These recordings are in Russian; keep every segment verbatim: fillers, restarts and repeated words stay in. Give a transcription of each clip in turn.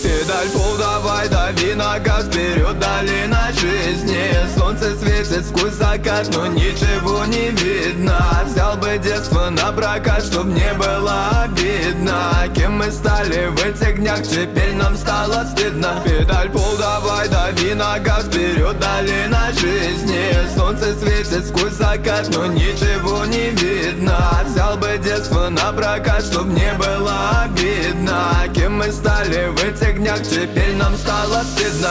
Педаль пол, давай, дави на газ, вперед, долина жизни. Солнце светит сквозь закат, но ничего не видно. Взял бы детство на прокат, чтоб не было обидно. Кем мы стали в этих днях, теперь нам стало стыдно. Педаль пол, давай, дави на газ, вперед, долина жизни. Солнце светит сквозь закат, но ничего не видно. Взял бы детство на прокат, чтоб не было обидно. Кем мы стали в этих днях, теперь нам стало стыдно.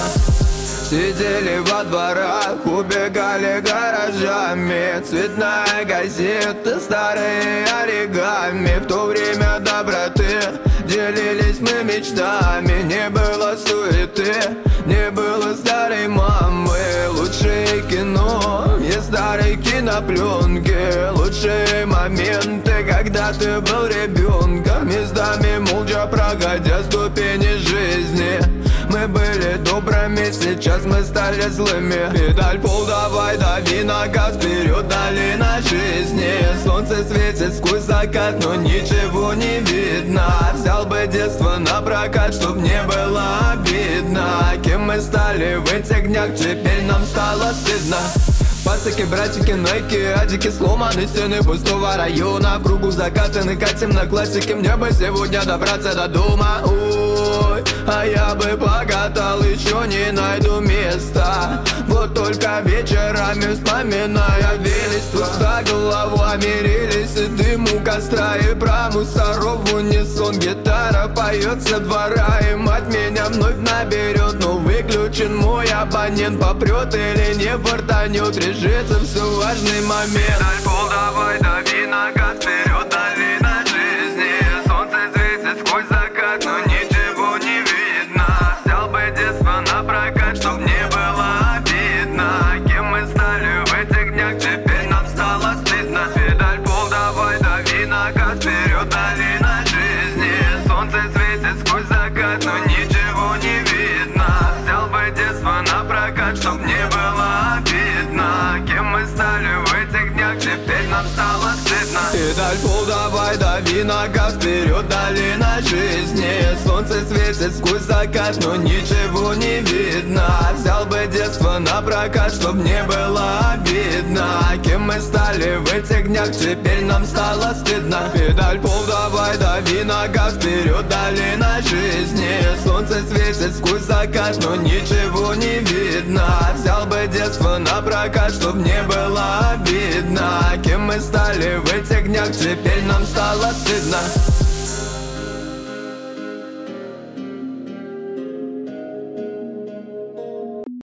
Сидели во дворах, убегали гаражами. Цветная газета, старые оригами. В то время доброты делились мы мечтами. Не было суеты, не было старой мамы. Лучшее кино и старые кинопленки. Лучшие моменты, когда ты был ребенком. Местами молча проходя ступени жизни. Мы были добрыми, сейчас мы стали злыми. Педаль пол, давай, дави на газ, вперед, долина жизни. Солнце светит сквозь закат, но ничего не видно. Взял бы детство на прокат, чтоб не было обидно. Кем мы стали в этих днях, теперь нам стало стыдно. Пацаки, братики, найки, адики, сломаны стены пустого района. В кругу закатаны, катим на классике. Мне бы сегодня добраться до дома. Ой, а я бы покатал, еще не найду места. Вот только вечерами вспоминая велись. Пуста голова мирились и дым у костра. И про мусоров в унисон гитара поет со двора. И мать меня вновь наберет, но выключен мой абонент. Попрет или не фартанет, решится все важный момент. Педаль пол, давай, дави на газ, вперед, долина жизни. Солнце светит сквозь закат, но ничего не видно. Взял бы детство на прокат, чтоб не было обидно. Кем мы стали в этих днях, теперь нам стало стыдно. Педаль пол, давай, дави на газ, вперед, долина жизни. Солнце светит сквозь закат, но ничего не видно. Взял бы детство на прокат, чтоб не было обидно. Кем мы стали в этих днях, теперь нам стало стыдно. Педаль пол, давай, дави на газ, вперед, долина жизни. Солнце светит сквозь закат, но ничего не видно. Взял бы детство на прокат, чтоб не было обидно. Кем мы стали в этих днях, теперь нам стало стыдно. Педаль пол, давай, дави на газ, вперед, долина жизни. Солнце светит сквозь закат, но ничего не видно. Взял бы детство на прокат, чтоб не было обидно. Кем мы стали в этих днях, теперь нам стало стыдно.